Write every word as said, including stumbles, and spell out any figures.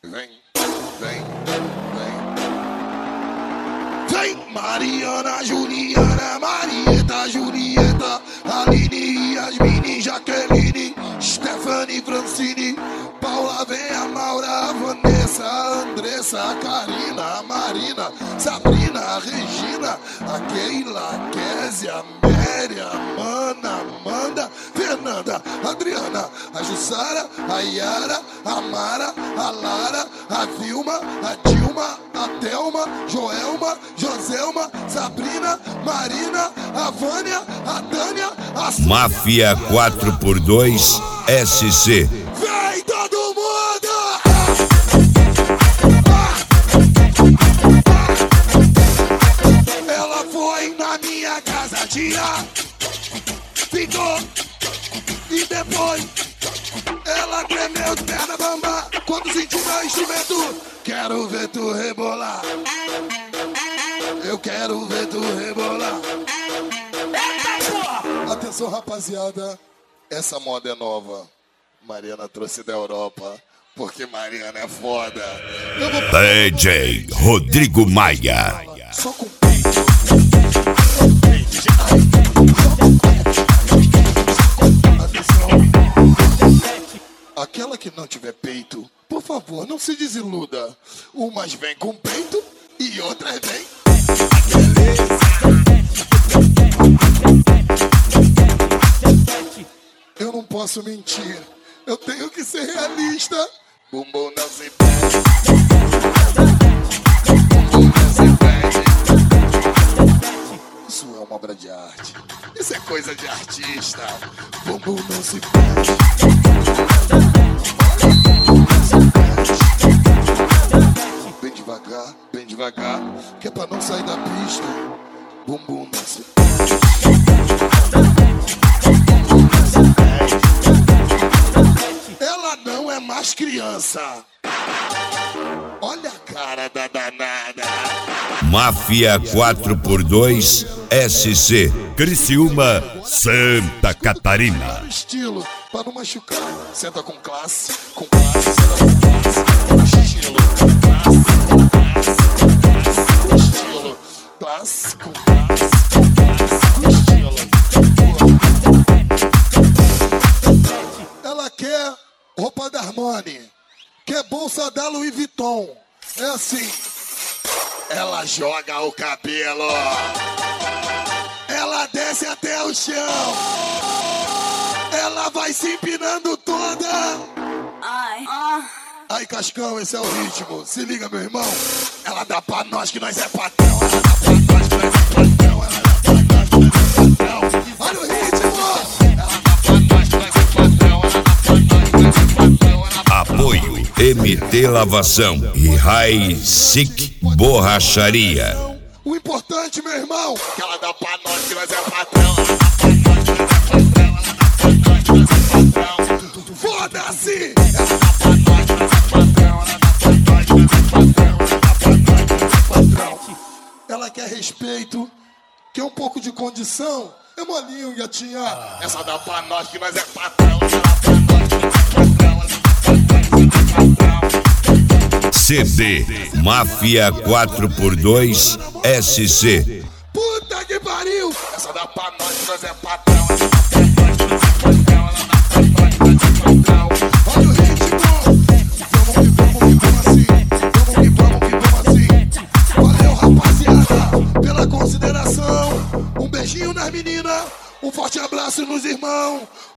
vem, vem, vem. Vem, Mariana, Juliana, Marieta, Julieta, Aline, Yasmine, Jaqueline, Stephanie, Francine, Paula, vem a Maura, a Vanessa, a Andressa, a Karina, a Marina, Sabrina, a Regina, a Keila, a Kézia, a Méria, a Mana, Amanda, Fernanda, a Adriana, a Jussara, a Yara, a Mara, a Lara, a Vilma, a Dilma, a Thelma, Joelma, Joselma, Sabrina, Marina, a Vânia, a Tânia, a Máfia quatro por dois S C. Vem todo mundo! Ela foi na minha casa, tia, ficou, e depois ela tremeu de perna bamba quando sentiu meu instrumento. Quero ver tu rebolar, eu quero ver tu rebolar. Atenção, rapaziada, essa moda é nova. Mariana trouxe da Europa, porque Mariana é foda. Eu vou... D J Rodrigo Maia. Só com peito. Atenção. Aquela que não tiver peito, por favor, não se desiluda. Umas vem com peito e outras vem. Eu não posso mentir. Eu tenho que ser realista. Bumbum não se perde. Bumbum não se perde. Isso é uma obra de arte. Isso é coisa de artista. Bumbum não se perde. Bumbum não se perde. Bem devagar, bem devagar, que é pra não sair da pista. Bumbum não se perde. Bumbum não se perde. Ela não é mais criança. Olha a cara da danada. Máfia quatro por dois S C. Criciúma, Santa Catarina. Estilo, pra não machucar. Senta com classe, com classe, senta com classe. Com estilo, classe, com classe, com estilo. Classe, com classe, com classe, com estilo. Ela quer roupa da Armani, quer bolsa da Louis Vuitton. É assim. Ela joga o cabelo, ela desce até o chão, ela vai se empinando toda. Ai, ah. Aí, Cascão, esse é o ritmo. Se liga, meu irmão. Ela dá pra nós que nós é patrão. Ela dá pra nós que nós é patrão. Ela dá pra nós que nós é patrão. Olha o ritmo. Ela dá pra nós que nós é patrão. Ela dá pra nós que nós é patrão. Apoio M T Lavação e High Sick Borracharia. O importante, meu irmão, que ela dá pra nós que nós é patrão. Ela dá pra nós que nós é patrão. Ela dá pra nós que nós é patrão. Foda-se! Ela dá pra nós que nós é patrão. Ela dá pra nós que nós é patrão. Ela dá pra nós que nós é patrão. Ela quer respeito, quer um pouco de condição. É molinho, gatinha. Essa dá pra nós que nós é patrão. Ela dá pra nós que nós é patrão. Ela dá pra nós que nós é patrão. C D Máfia quatro por dois S C. Puta que pariu! Essa dá pra nós que nós é patrão. Essa dá pra nós que nós é patrão. Ela dá pra nós que nós é patrão. Olha o ritmo! Vamos que vamos que vamos assim. Vamos que vamos que vamos assim. Valeu, rapaziada, pela consideração. Um beijinho nas meninas. Um forte abraço nos irmãos.